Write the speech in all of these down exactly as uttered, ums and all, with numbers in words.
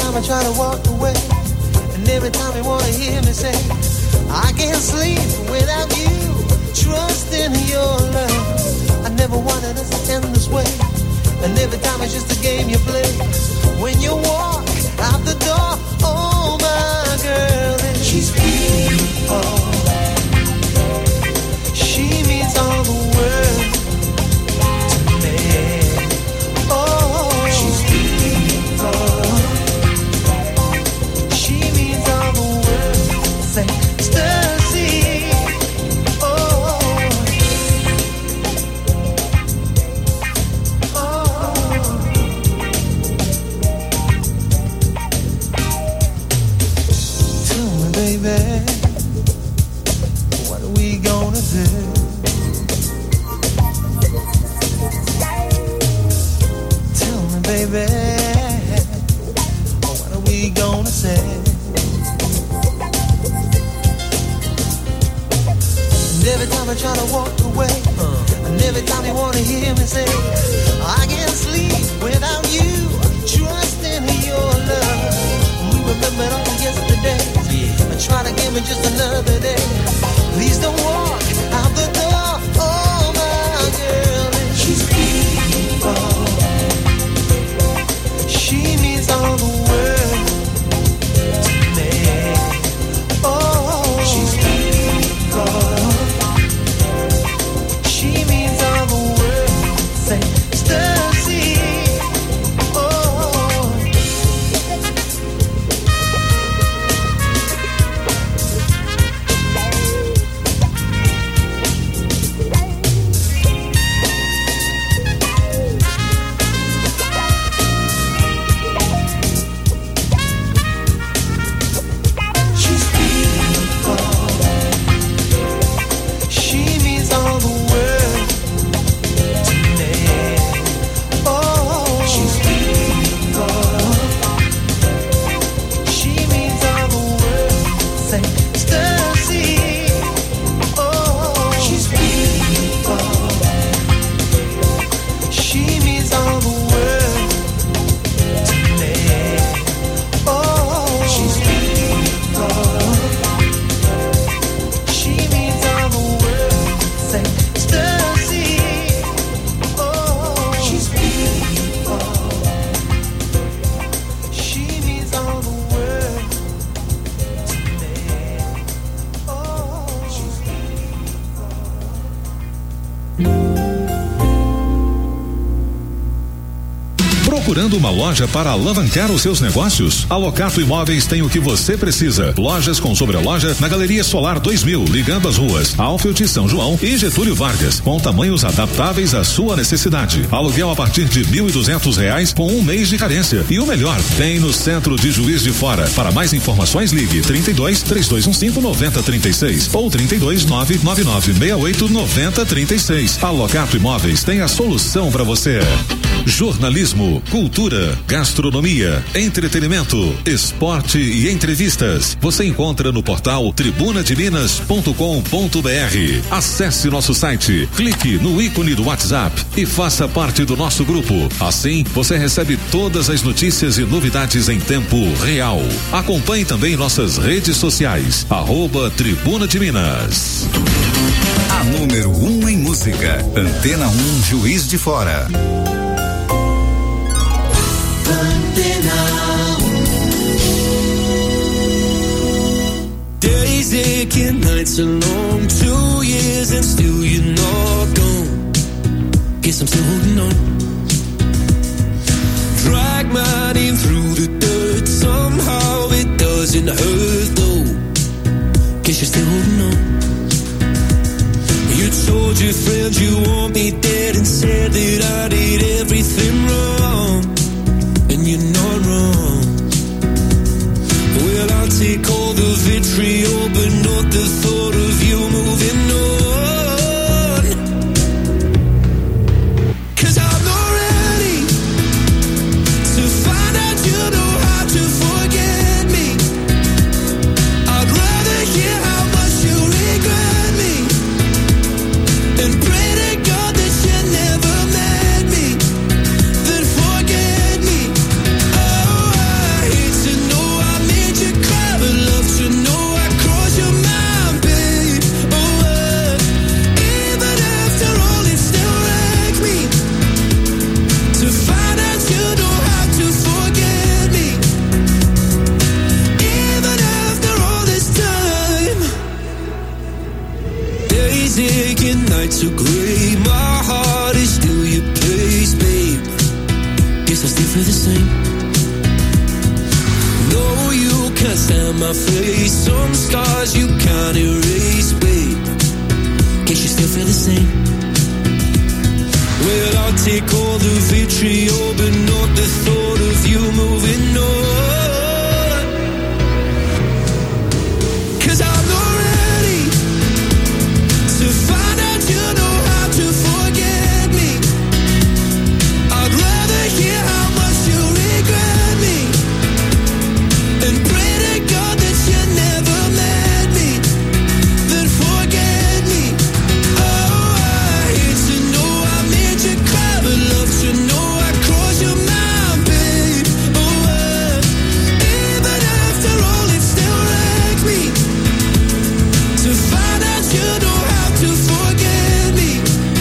time I try to walk away, and every time you wanna hear me say, I can't sleep without you, trust in your love. I never wanted us to end this way, and every time it's just a game you play. When you walk out the door, oh my girl, and she's beautiful. She means all the world to me. Oh, she's beautiful. She means all the world. Say, ecstasy. Oh, oh. Tell me, baby, what are we gonna do? Tell me, baby, what are we gonna say? And every time I try to walk away, uh, and every time you wanna hear me say, I can't sleep without you, trust in your love. We remember it all yesterday, yeah. And try to give me just another day. Please don't walk out the door, oh my girl, and she's beautiful. She means all the world to me. Oh, she's beautiful. She means all the world. Say, ecstasy. Oh. She's beautiful. She means all the world to me. Oh, she's beautiful. She means all the world. Say, ecstasy. Oh, she's beautiful. She means all the world to me. Oh, she's beautiful. She means all the world. Say, ecstasy. Oh, she's beautiful. She means all the world to me. Oh, she's Procurando uma loja para alavancar os seus negócios? A Locato Imóveis tem o que você precisa. Lojas com sobreloja na Galeria Solar dois mil, ligando as ruas Alfield, São João e Getúlio Vargas, com tamanhos adaptáveis à sua necessidade. Aluguel a partir de mil e duzentos reais com um mês de carência. E o melhor, tem no centro de Juiz de Fora. Para mais informações, ligue trinta e dois, três dois um cinco, nove zero três seis ou trinta e dois, nove nove nove seis oito, nove zero três seis. A Locato Imóveis tem a solução para você. Jornalismo, cultura, gastronomia, entretenimento, esporte e entrevistas. Você encontra no portal tribuna de minas ponto com ponto br. Acesse nosso site, clique no ícone do WhatsApp e faça parte do nosso grupo. Assim, você recebe todas as notícias e novidades em tempo real. Acompanhe também nossas redes sociais, arroba Tribuna de Minas. A número um em música, Antena um Juiz de Fora. Days aching, nights are long, two years and still you're not gone. Guess I'm still holding on. Drag my name through the dirt, somehow it doesn't hurt though. Guess you're still holding on. You told your friends you want me dead and said that I did everything wrong. And you're not wrong. Well, I'll take all the vitriol, but not the thought of you moving on. 'Cause I'm not ready to find out you know how to forget me. I'd rather hear how much you regret me and pray to God that you never met me than forget me. Oh, I hate to so grey. My heart is still your place, babe. Guess I still feel the same. No, you can't stand my face. Some scars you can't erase, babe. Guess you still feel the same. Well, I'll take all the vitriol, but not the thought of you moving on. 'Cause I'm not ready to find out you know how to forget me. I'd rather hear how much you regret me and pray to God that you never met me than forget me. Oh, I hate to know I made you cry, but love to know I crossed your mind, babe. Oh, uh, even after all it still wrecks me to find out you know how to forget me.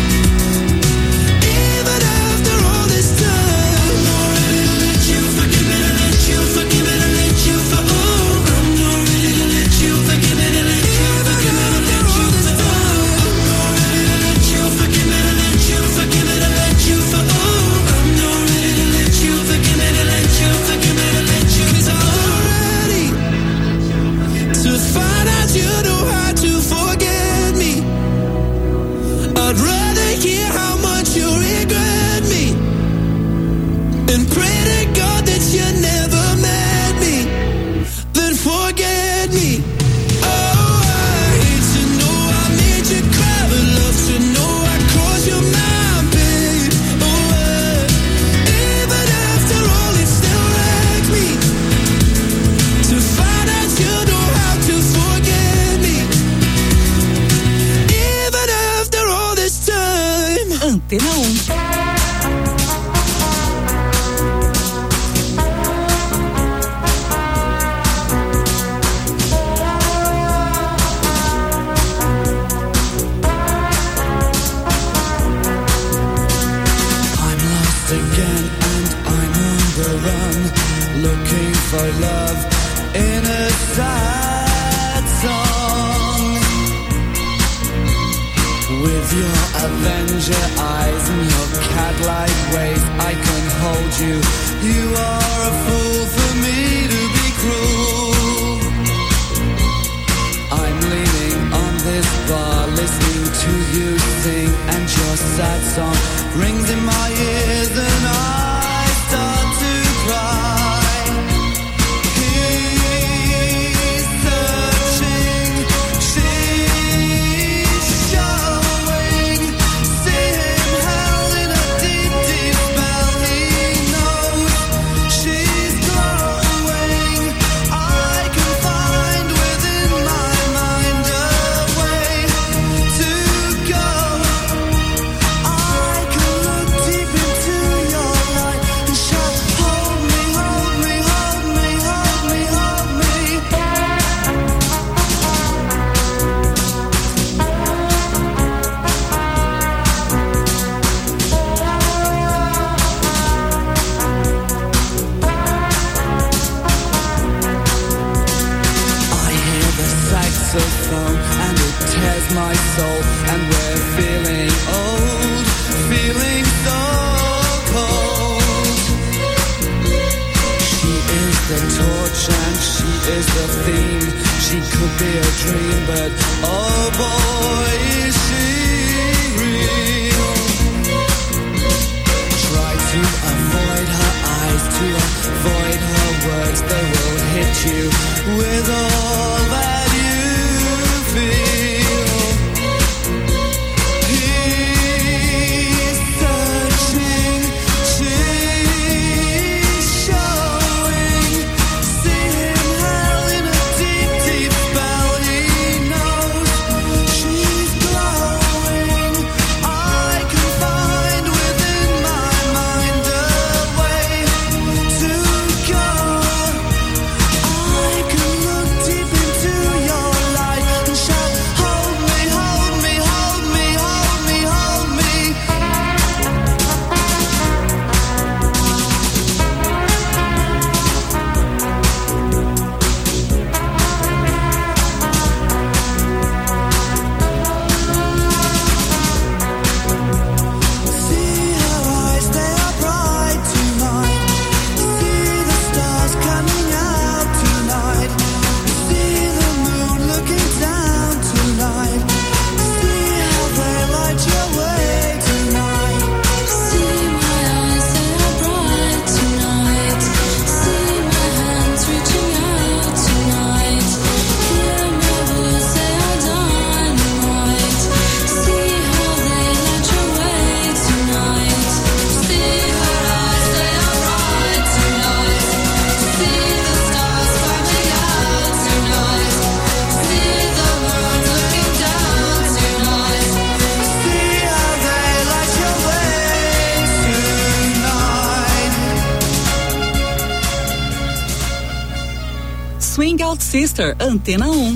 Even after all this time, I'm not ready to let you forgive me, to let you forgive me, to let you for oh, I'm not ready to let you forgive me, to let you forgive me, to let you for oh, I'm not ready to let you forgive me, to let you forgive me, to let you for oh, I'm not ready to let you forgive me, to let you forgive me, to let you 'cause I'm not ready to find out you know how to forget me. I'd rather hear how much you regret me and pray to God that you never met me than forget me. Oh, I hate to know I made you cry, but love to know I crossed your mind, babe. Oh, uh, even after all it still wrecks me to find out you know how to forget me. Even after all this time. Antena um. I'm lost again and I'm on the run, looking for love in a sad song. With your Avenger eyes and your cat-like ways, I can hold you. You are a fool for me to be cruel. I'm leaning on this bar, listening to you sing, and your sad song rings in my ears, and I start to cry. He's searching, she's showing. See him held in a deep, deep spell. He knows she's glowing. I can find within my mind a way to go. I can look deep into your light and shout, hold me, hold me, hold me, hold me, hold me. I hear the saxophone and it tears my soul, and we're feeling old, feeling so cold. She is the torch and she is the theme. She could be a dream, but oh boy, is she real. Try to avoid her eyes, to avoid her words. They will hit you with all that you feel. He's searching, she's showing. See him held in a deep, deep spell. He knows she's glowing. I can find within my mind a way to go. I can look deep into Swing Out Sister, Antena um.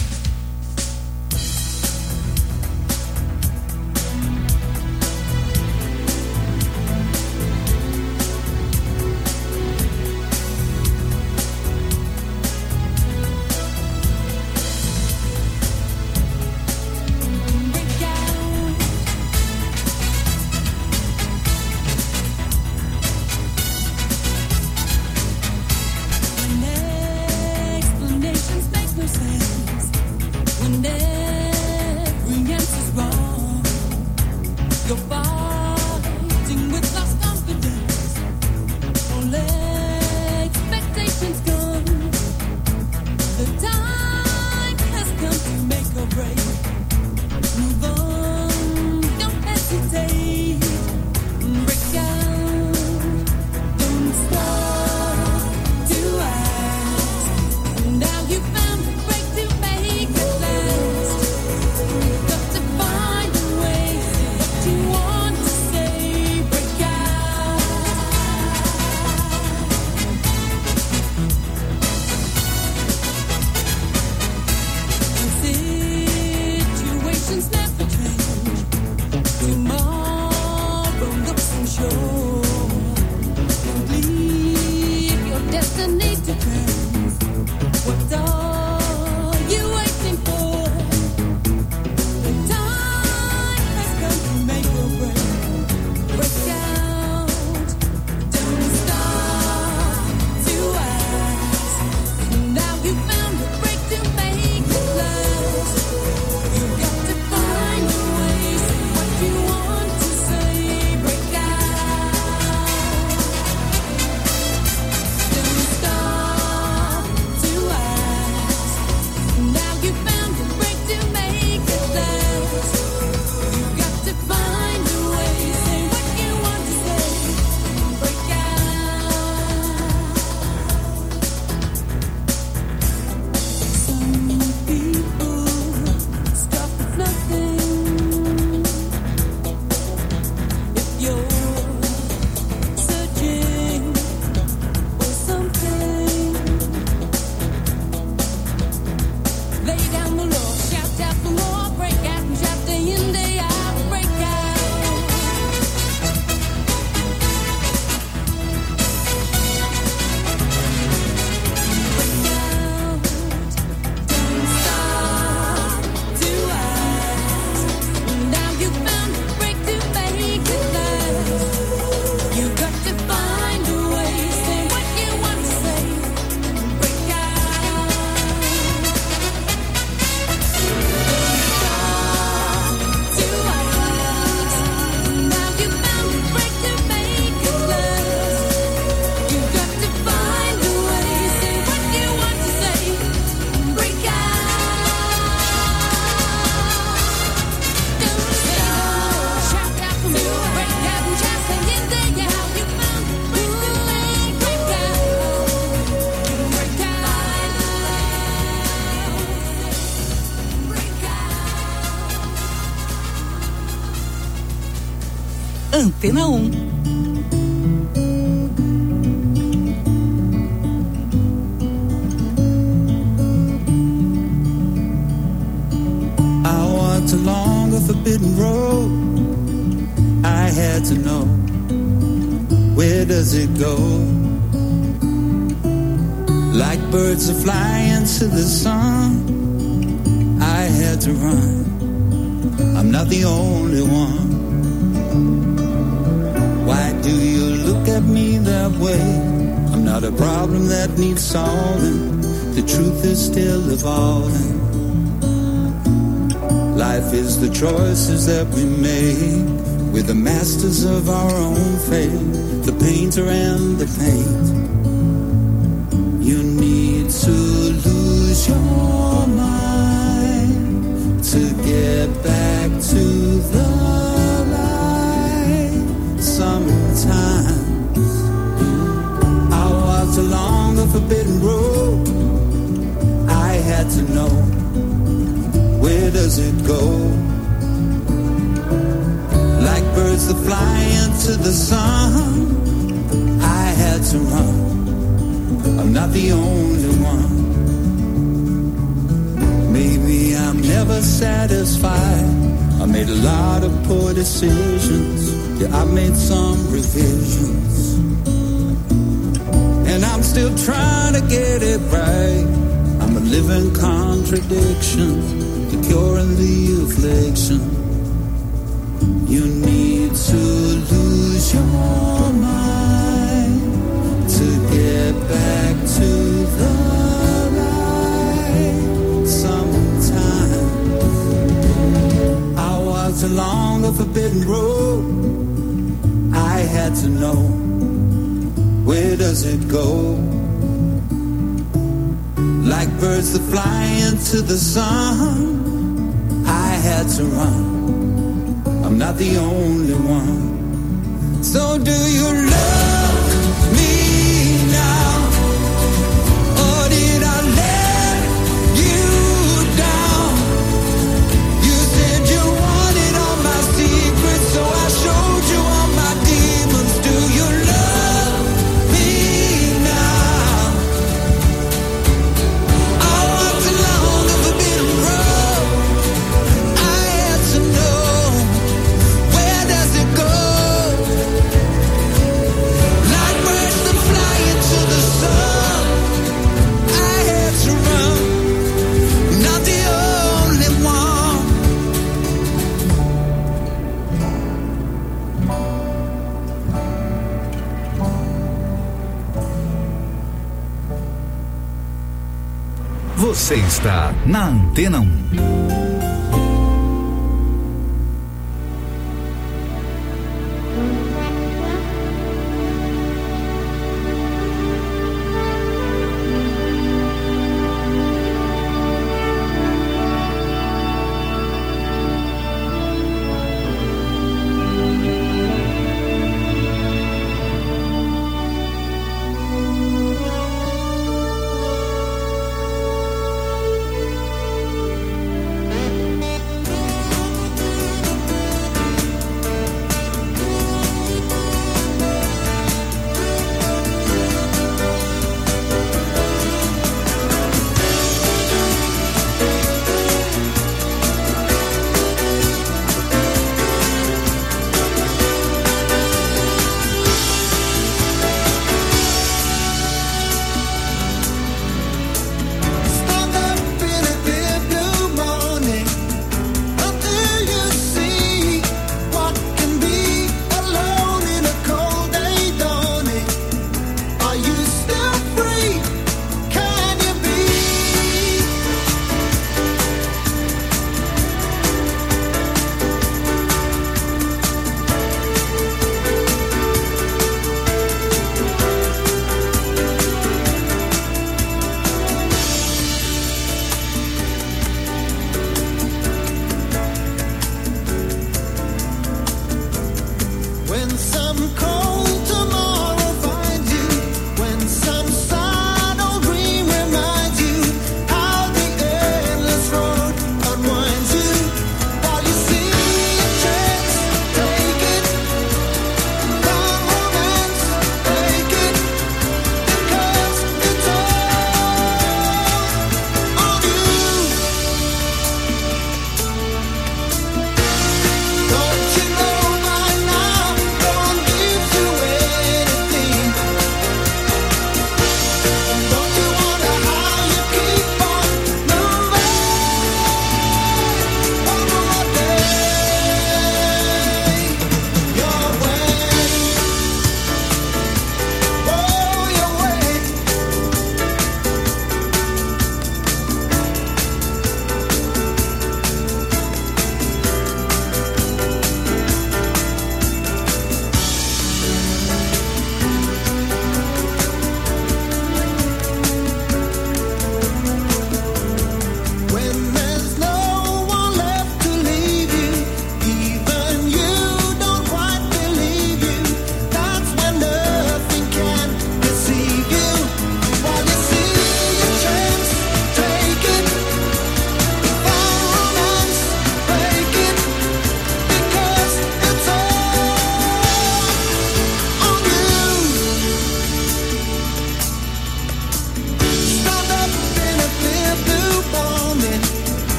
Antena um. I walked along a forbidden road. I had to know, where does it go? Like birds are flying to the sun, I had to run. I'm not the only one. Why do you look at me that way? I'm not a problem that needs solving. The truth is still evolving. Life is the choices that we make. We're the masters of our own fate. The painter and the paint. You need to lose your mind to get back to the light. Sometimes I walked along a forbidden road. I had to know, where does it go? Like birds that fly into the sun, I had to run. I'm not the only one. baby, I'm never satisfied. I made a lot of poor decisions. Yeah, I made some revisions. And I'm still trying to get it right. I'm a living contradiction, the cure and the affliction. You need to lose your mind to get back to the light sometime. I walked along a forbidden road. I had to know, where does it go? Like birds that fly into the sun, I had to run. I'm not the only one. So do you love me now? Or did I let you down? You said you wanted all my secrets, so I showed you all my demons. Do you love me now? I walked along a forbidden road. I had to know, where does it go? Like birds that fly into the sun, I had to run. Not the only one. Você está na Antena um.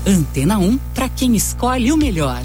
Antena um, para quem escolhe o melhor.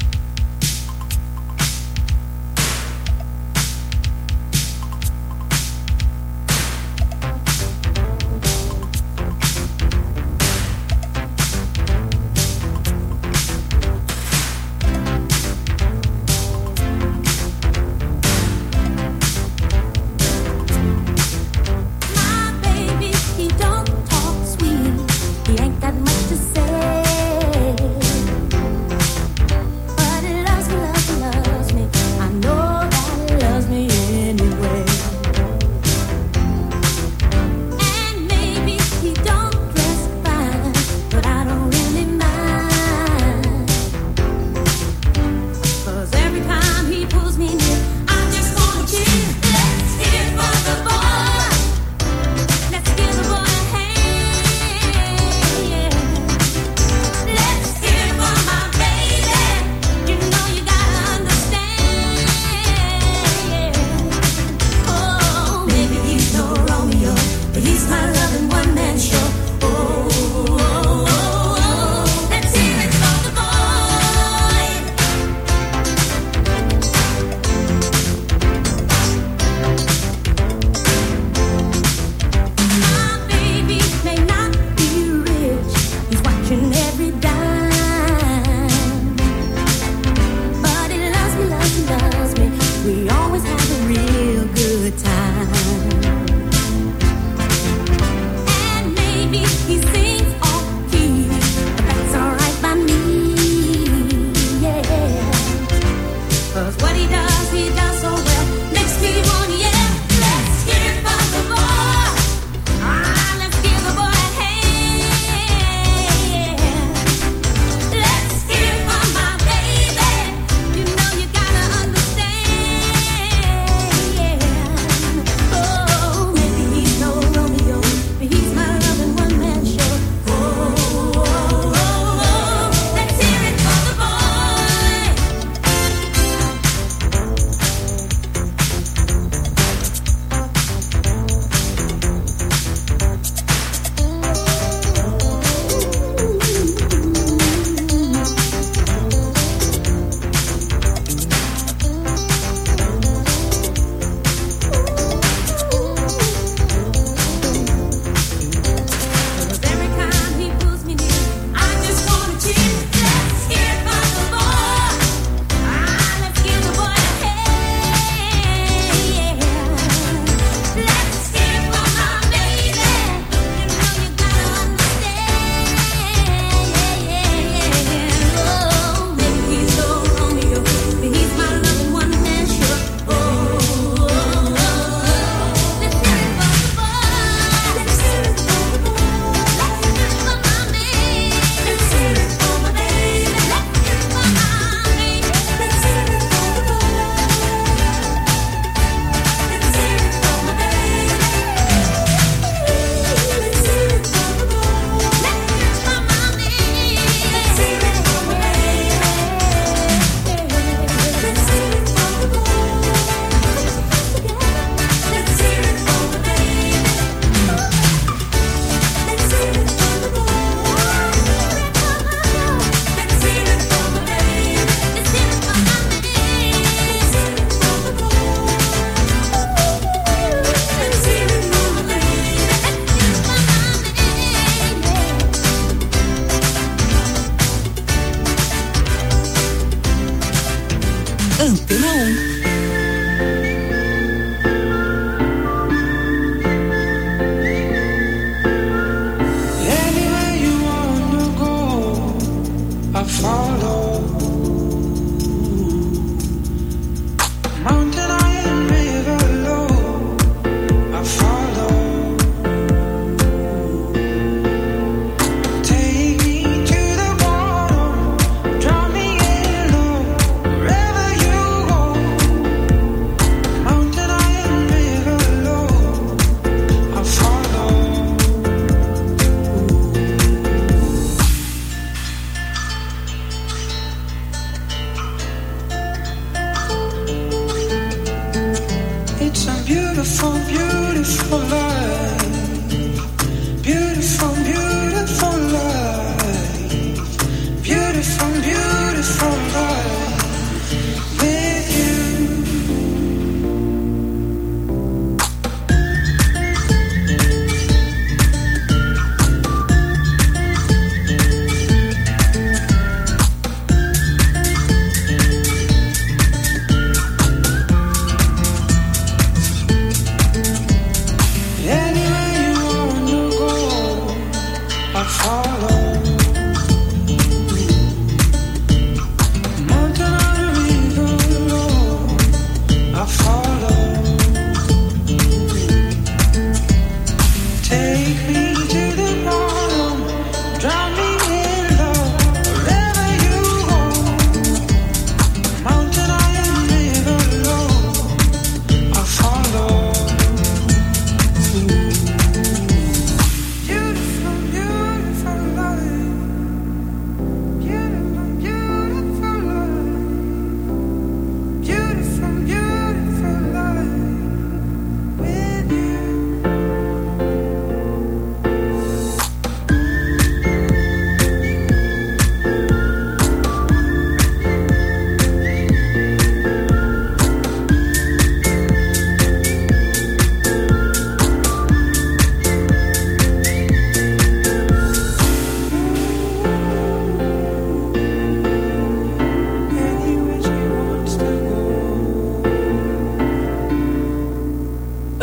Antena um.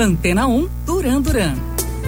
Antena um, Duran Duran.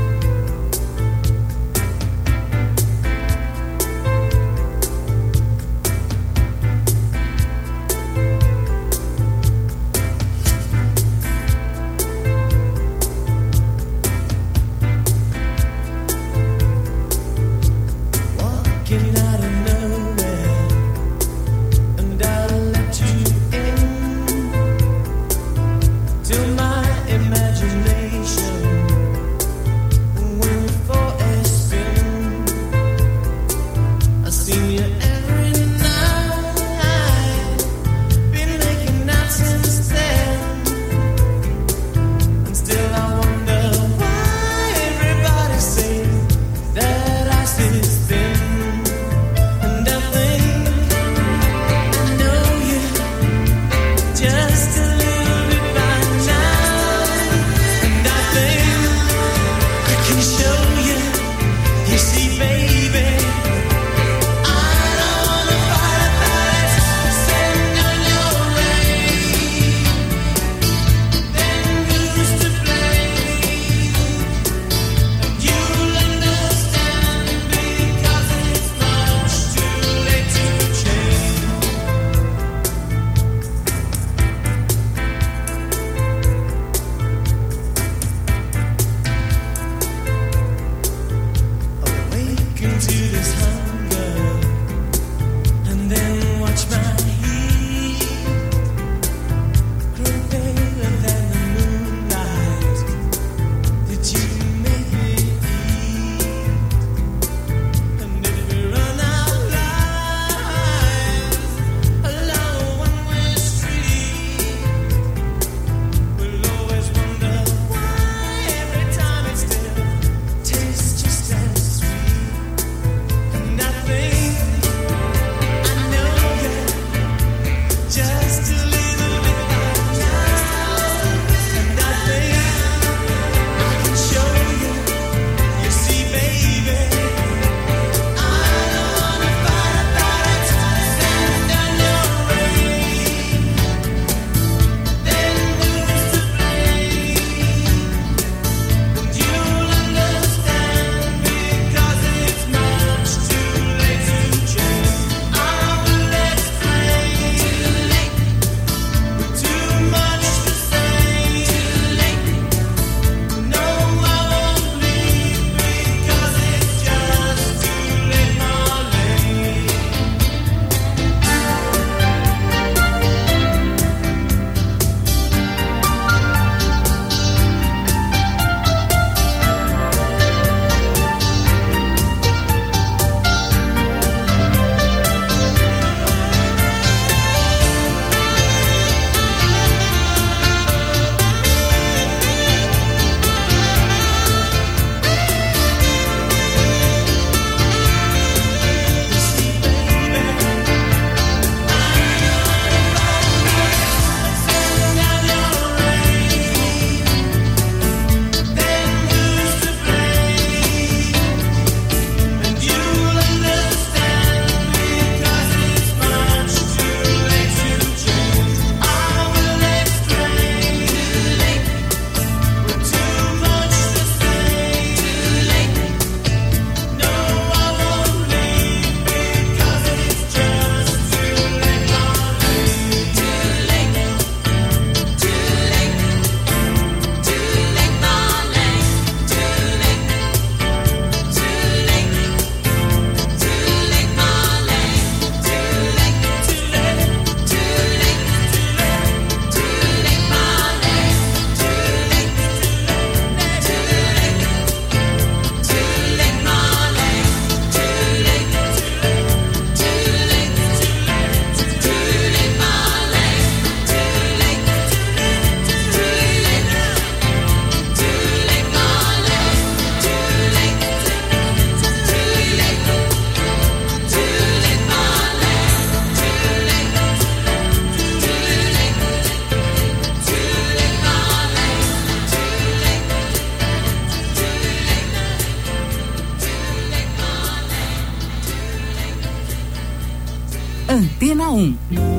Antena um.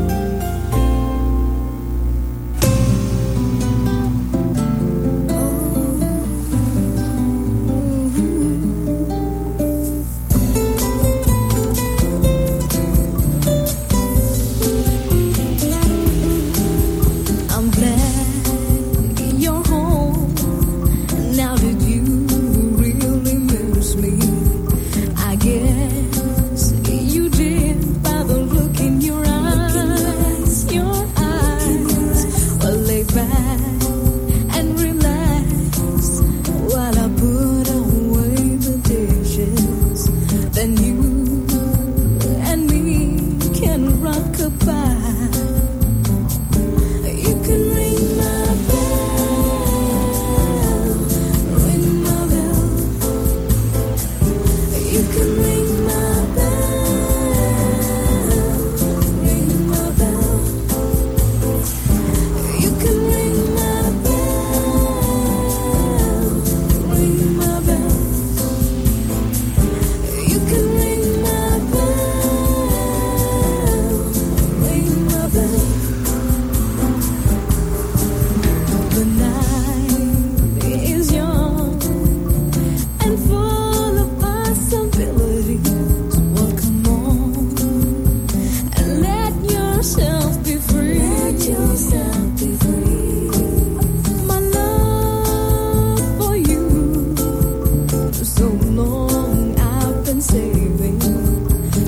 Oh,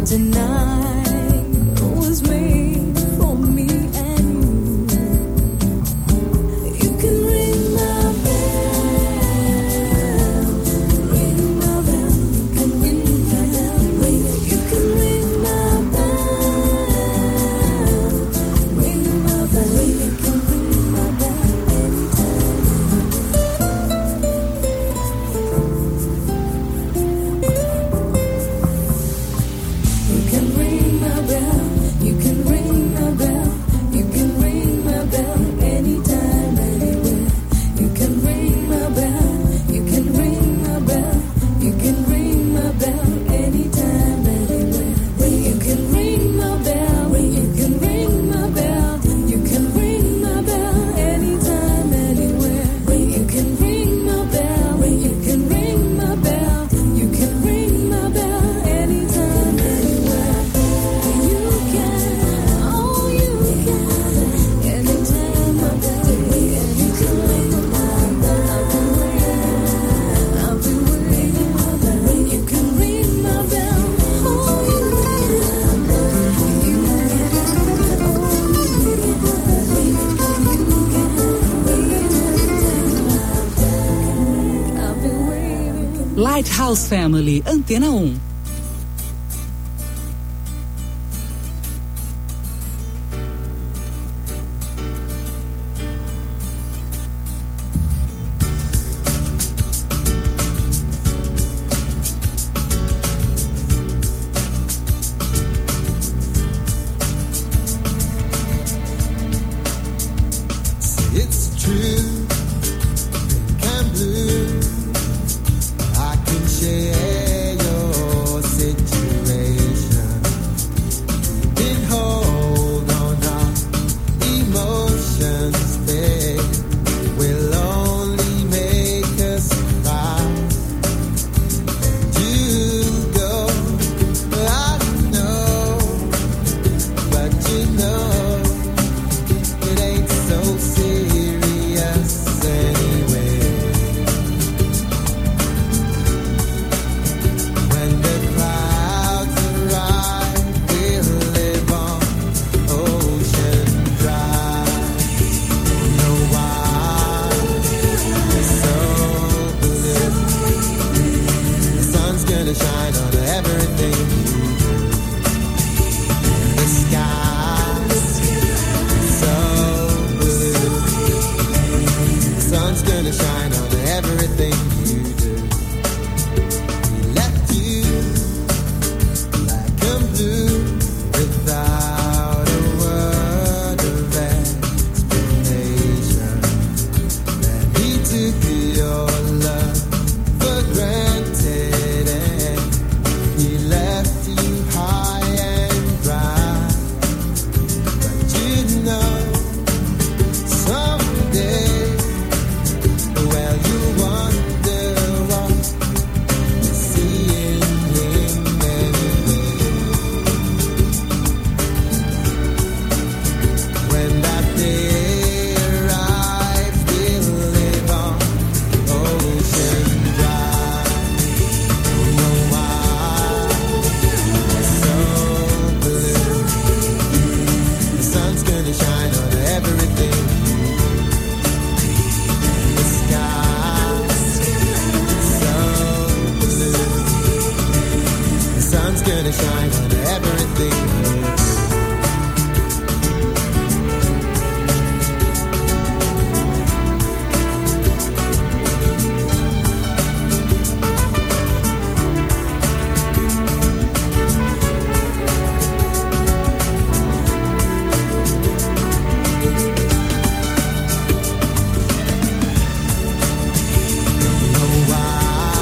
Lighthouse Family, Antena um.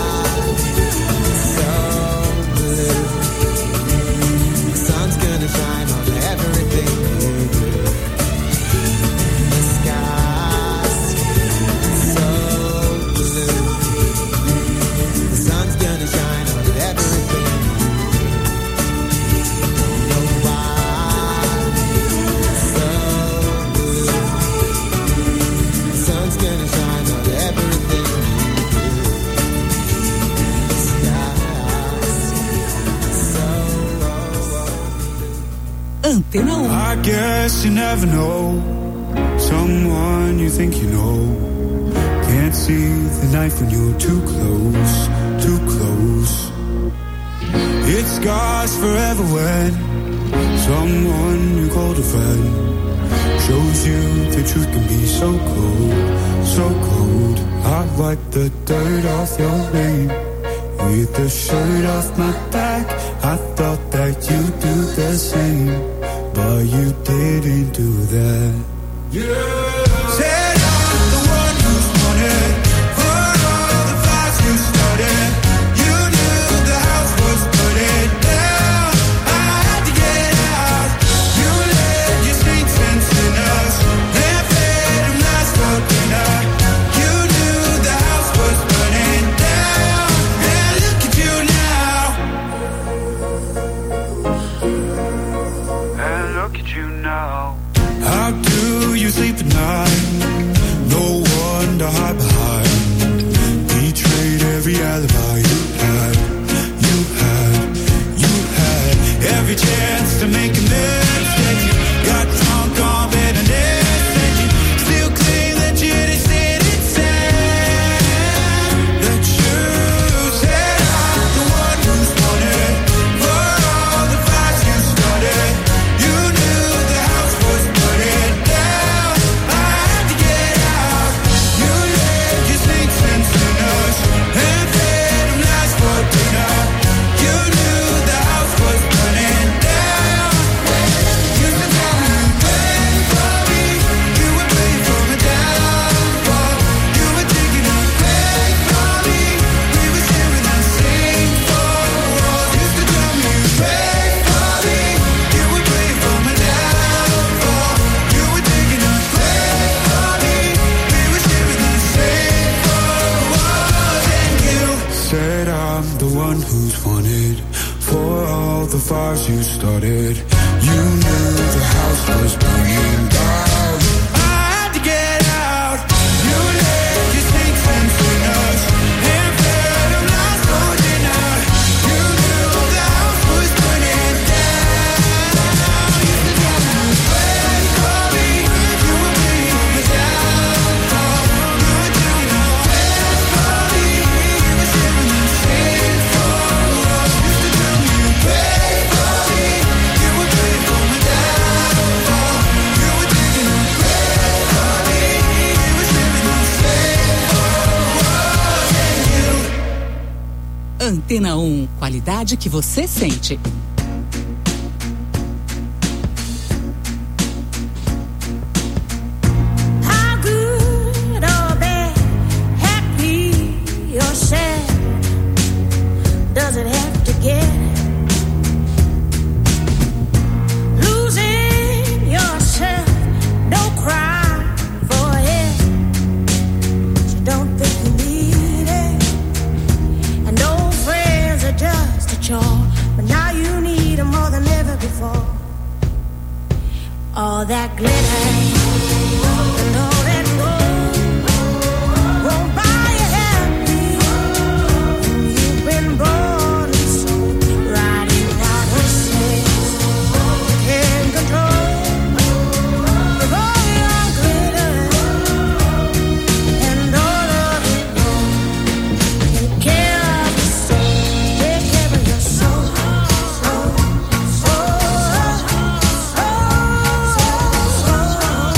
Sun's gonna shine. Antena um. I guess you never know someone you think you know. Can't see the knife when you're too close, too close. It scars forever when someone you called a friend shows you the truth can be so cold, so cold. I'd wipe the dirt off your name with the shirt off my back. I thought that you'd do the same, but you didn't do that. Yeah. Said I'm the one who's wanted for all the fights you started. You knew the house was burning down. I had to get out. You let your saints and sinners and fed them last for dinner. You knew the house was burning down. And look at you now. And look at you now. How do you sleep at night? No one to hide behind. Betrayed every alibi you had. You had, you had every chance to make amends. Yet you got drunk on bitterness. And you still claim that you didn't understand. That you said I'm the one who's wanted for all the fights you started. You knew the house was burning down. I had to get out. You let your saints and sinners and fed them last for dinner. You knew the house was burning down. You said tell me you prayed for me. You would pray for my downfall. You were taking a break from me. We were sharing the same four walls. Used to tell me you prayed for me. You would pray for my downfall. You were taking a break from me. We were sharing the same four walls. And you said I'm the one who's wanted for all the fires you started. You knew the house was burning down. I had to get out. You let your saints and sinners and fed them last for dinner. You knew the house was burning down. You used to tell me you prayed for me. You were praying for my downfall. You were taking a break from me. We were sharing the same four walls. Used to tell me you prayed for me. You were praying for my downfall. You were taking a break from me. We were sharing the same four walls. And you Antena um, qualidade que você sente. How good or bad, happy or sad, does it have to get? Losing yourself, don't cry for it. You don't think you need it. And old friends are just a chore, but now you need them more than ever before. All that glitter and all that gold won't buy you happy. You've been born and sold, riding out her sails. Can't control with all your glitter and all of it gold. Take care of your soul, take care of your soul. Oh, oh, oh, oh, oh.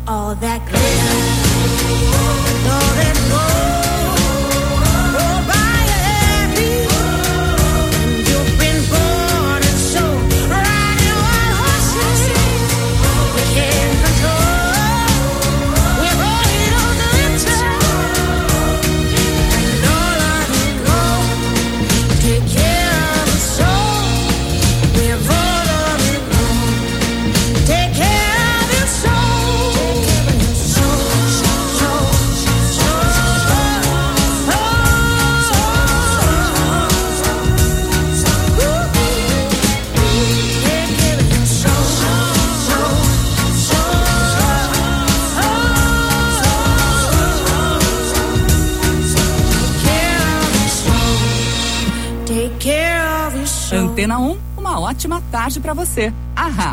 all that glitter, all that gold, oh, by happy, and you've been born and so riding wild horses, we can't control, we're rolling on the winter, and all I know, take care of the soul, we're rolling on, take care. Antena um, uma ótima tarde pra você. Ahá.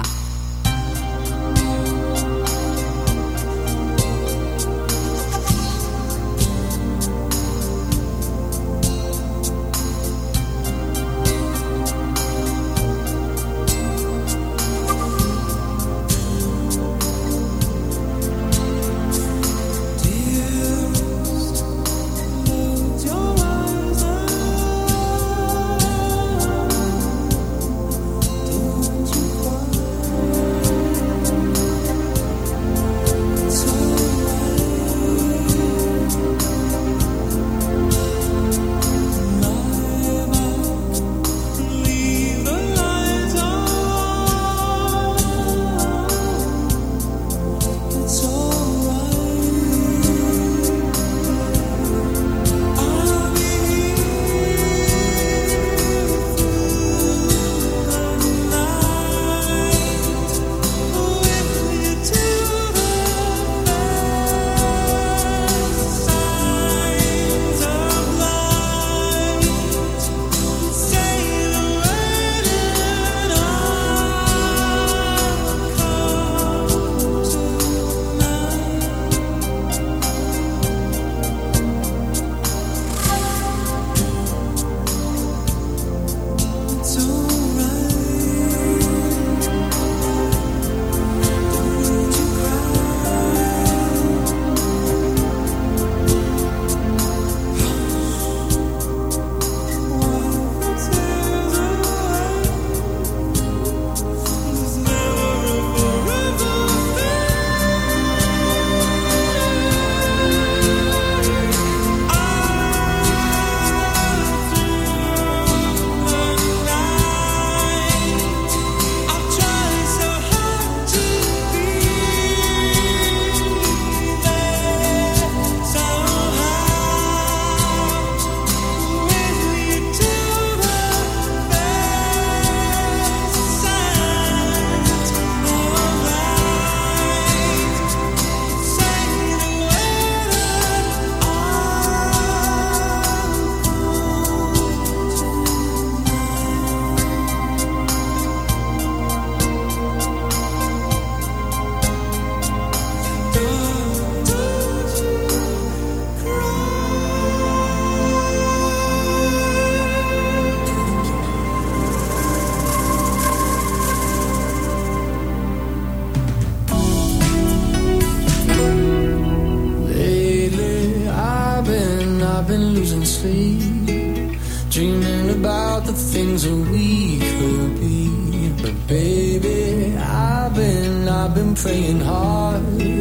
Dreaming about the things that we could be. But baby, I've been, I've been praying hard.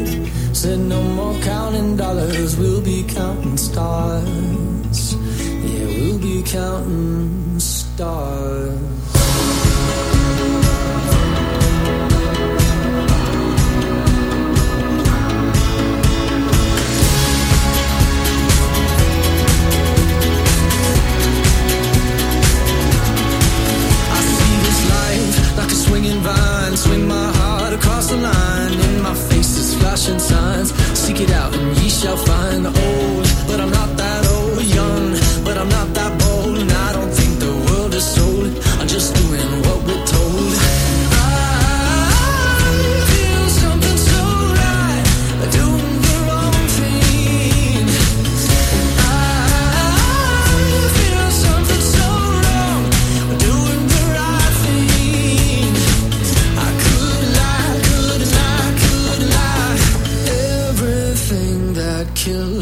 Said no more counting dollars, we'll be counting stars. Yeah, we'll be counting stars. Swinging vine, swing my heart across the line. In my face is flashing signs. Seek it out and ye shall find. Old, but I'm not that old. Young, but I'm not that bold. And I don't think the world is sold. I'm just doing what we're told. I feel something so right, doing the wrong thing. I feel something so wrong, doing the right thing. I could lie, could lie, could lie.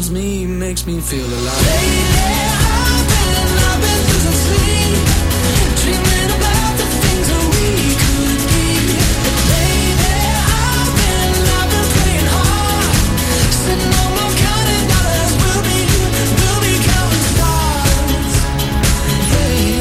drowns me, makes me feel alive. Lately I've been, I've been losing sleep, dreaming about the things that we could be. Lately I've been, I've been praying hard, said no more counting dollars, we'll be, we'll be counting stars. Yeah.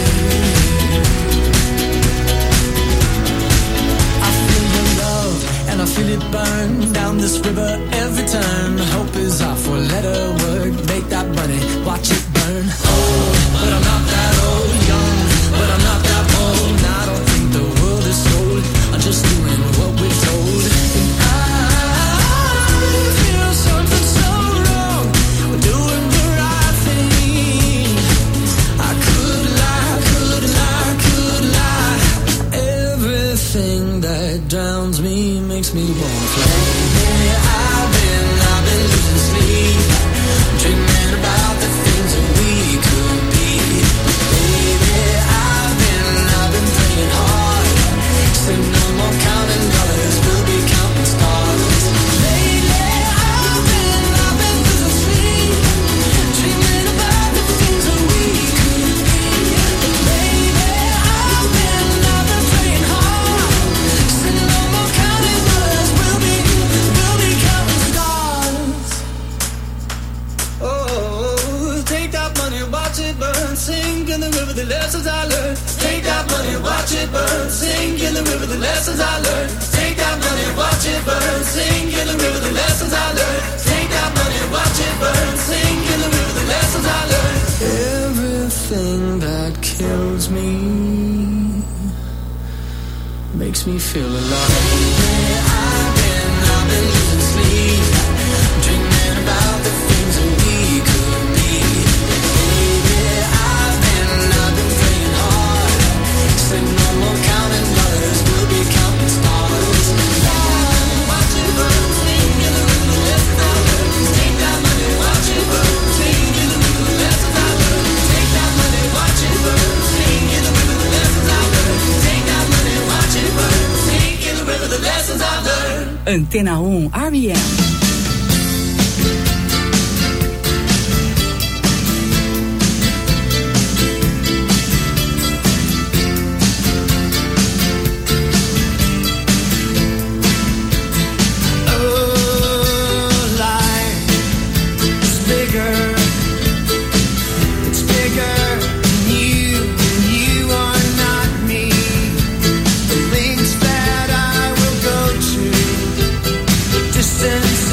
I feel your love and I feel it burn down this river every turn. Hope is our four-letter word. Make that money, watch it burn. Old, but I'm not that old. Young, but I'm not that old. And I don't think the world is sold. I'm just doing what we're told. And I feel something so wrong. We're doing the right thing. I could lie, could lie, could lie. Everything that drowns me makes me wanna fly. I've been, I've been losing sleep, dreaming about the things that we could be. Baby, I've been, I've been praying hard, said no more counting dollars, we'll be counting stars. Lately, I've been, I've been losing sleep, dreaming about the things that we could be. Baby, I've been, I've been praying hard, said no more counting dollars, we'll be, we'll be counting stars. Oh, take that money, watch it burn, sink in the river, the lessons I learned. Take that money, watch it burn, sink in the river, the lessons I learned. Take that money, watch it burn, sink in the river, the lessons I learned. Take that money, watch it burn, sink in the river, the lessons I learned. Everything that kills me makes me feel alive. I've been, I've been losing sleep, dreaming about the things that we could be. Baby, I've been, I've been praying hard, said no more counting dollars, we'll be counting stars. Watch it burn, sing in the river, the lessons I learned. Take that money, watch it burn, sing in the river, the lessons I learned. Take that money, watch it burn, sing in the river, the lessons I learned. Take that money, watch it burn, sing in the river, the lessons I learned. Antena um R E M. Oh, life is bigger. It's bigger than you, and you are not me. The links that I will go to, the distance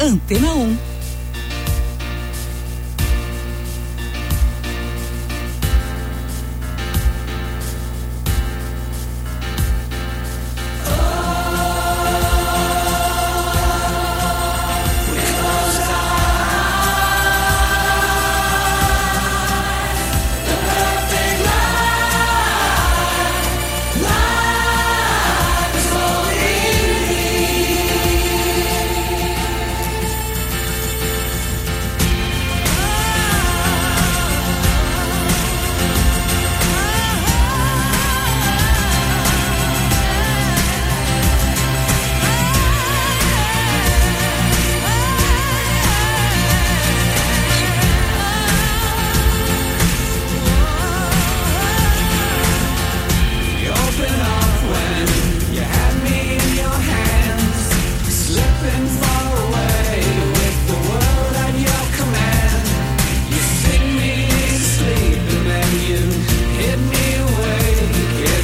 Antena um.